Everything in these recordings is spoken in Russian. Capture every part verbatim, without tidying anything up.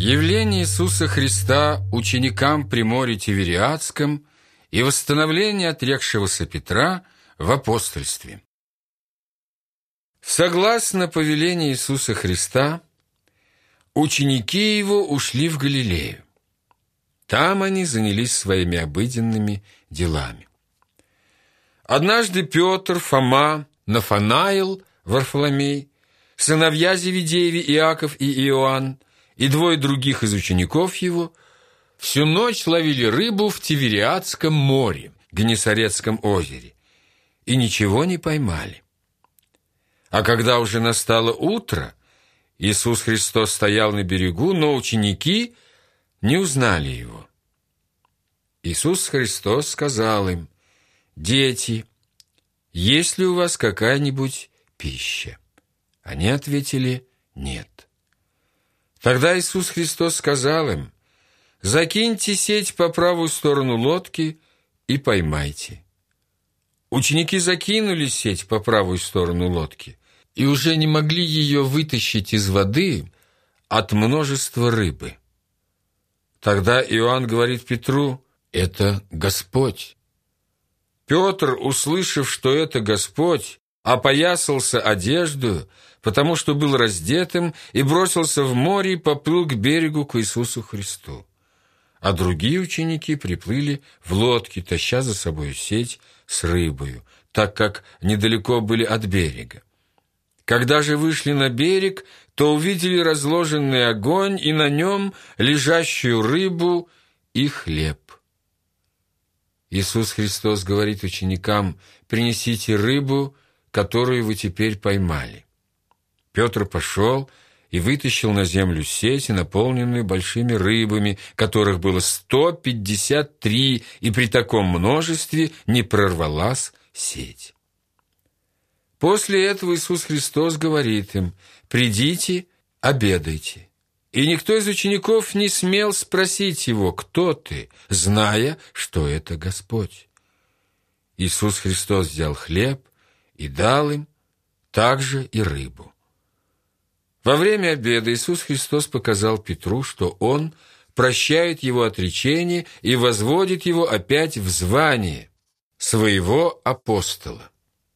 Явление Иисуса Христа ученикам при море Тивериадском и восстановление отрекшегося Петра в апостольстве. Согласно повелению Иисуса Христа, ученики Его ушли в Галилею. Там они занялись своими обыденными делами. Однажды Петр, Фома, Нафанаил, Варфоломей, сыновья Зеведееви Иаков и Иоанн и двое других из учеников его всю ночь ловили рыбу в Тивериадском море, Генесарецком озере, и ничего не поймали. А когда уже настало утро, Иисус Христос стоял на берегу, но ученики не узнали Его. Иисус Христос сказал им: «Дети, есть ли у вас какая-нибудь пища?» Они ответили: «Нет». Тогда Иисус Христос сказал им: «Закиньте сеть по правую сторону лодки и поймайте». Ученики закинули сеть по правую сторону лодки и уже не могли ее вытащить из воды от множества рыбы. Тогда Иоанн говорит Петру: «Это Господь». Петр, услышав, что это Господь, опоясался одеждою, потому что был раздетым, и бросился в море и поплыл к берегу к Иисусу Христу. А другие ученики приплыли в лодке, таща за собой сеть с рыбою, так как недалеко были от берега. Когда же вышли на берег, то увидели разложенный огонь и на нем лежащую рыбу и хлеб. Иисус Христос говорит ученикам: «Принесите рыбу, которую вы теперь поймали». Петр пошел и вытащил на землю сеть, наполненную большими рыбами, которых было сто пятьдесят три, и при таком множестве не прорвалась сеть. После этого Иисус Христос говорит им: «Придите, обедайте». И никто из учеников не смел спросить Его: «Кто ты?», зная, что это Господь. Иисус Христос взял хлеб и дал им, также и рыбу. Во время обеда Иисус Христос показал Петру, что Он прощает его отречение и возводит его опять в звание своего апостола.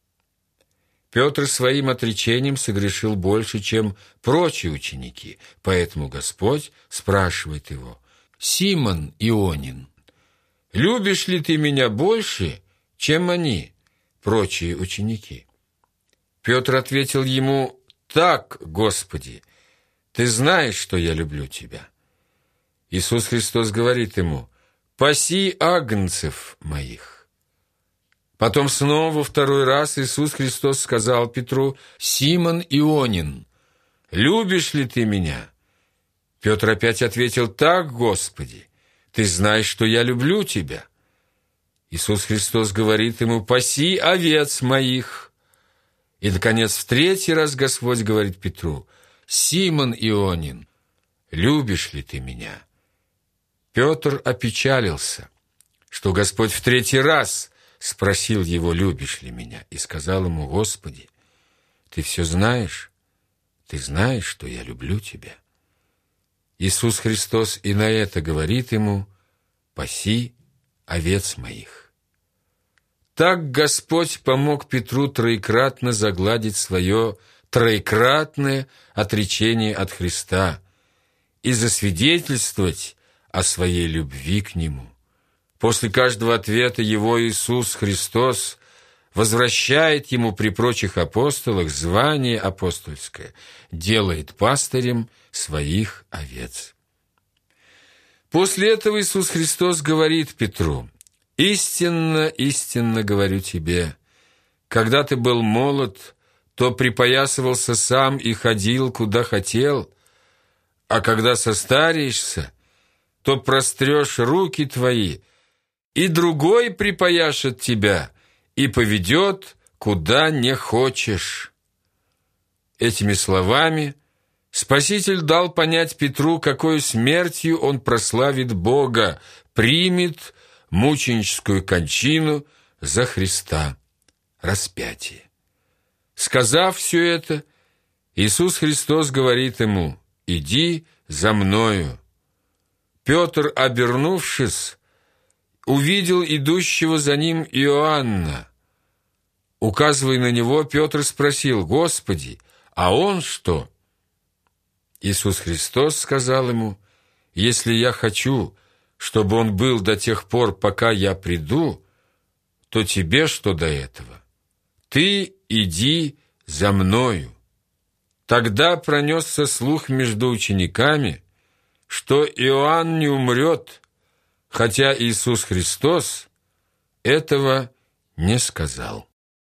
Петр своим отречением согрешил больше, чем прочие ученики, поэтому Господь спрашивает его: «Симон Ионин, любишь ли ты меня больше, чем они, прочие ученики?» Петр ответил ему: «Так, Господи, ты знаешь, что я люблю тебя». Иисус Христос говорит ему: «Паси агнцев моих». Потом снова второй раз Иисус Христос сказал Петру: «Симон Ионин, любишь ли ты меня?» Петр опять ответил: «Так, Господи, ты знаешь, что я люблю тебя». Иисус Христос говорит ему: «Паси овец моих». И, наконец, в третий раз Господь говорит Петру: «Симон Ионин, любишь ли ты меня?» Петр опечалился, что Господь в третий раз спросил его: «Любишь ли меня?» И сказал ему: «Господи, ты все знаешь, ты знаешь, что я люблю тебя». Иисус Христос и на это говорит ему: «Паси овец моих». Так Господь помог Петру троекратно загладить свое троекратное отречение от Христа и засвидетельствовать о своей любви к Нему. После каждого ответа его Иисус Христос возвращает ему при прочих апостолах звание апостольское, делает пастырем своих овец. После этого Иисус Христос говорит Петру: «Истинно, истинно говорю тебе, когда ты был молод, то припоясывался сам и ходил, куда хотел, а когда состареешься, то прострешь руки твои, и другой припояшет тебя и поведет, куда не хочешь». Этими словами Спаситель дал понять Петру, какой смертью он прославит Бога, примет мученическую кончину за Христа, распятие. Сказав все это, Иисус Христос говорит ему: «Иди за Мною». Петр, обернувшись, увидел идущего за ним Иоанна. Указывая на него, Петр спросил: «Господи, а он что?» Иисус Христос сказал ему: «Если я хочу, чтобы он был до тех пор, пока я приду, то тебе что до этого? Ты иди за мною». Тогда пронесся слух между учениками, что Иоанн не умрет, хотя Иисус Христос этого не сказал.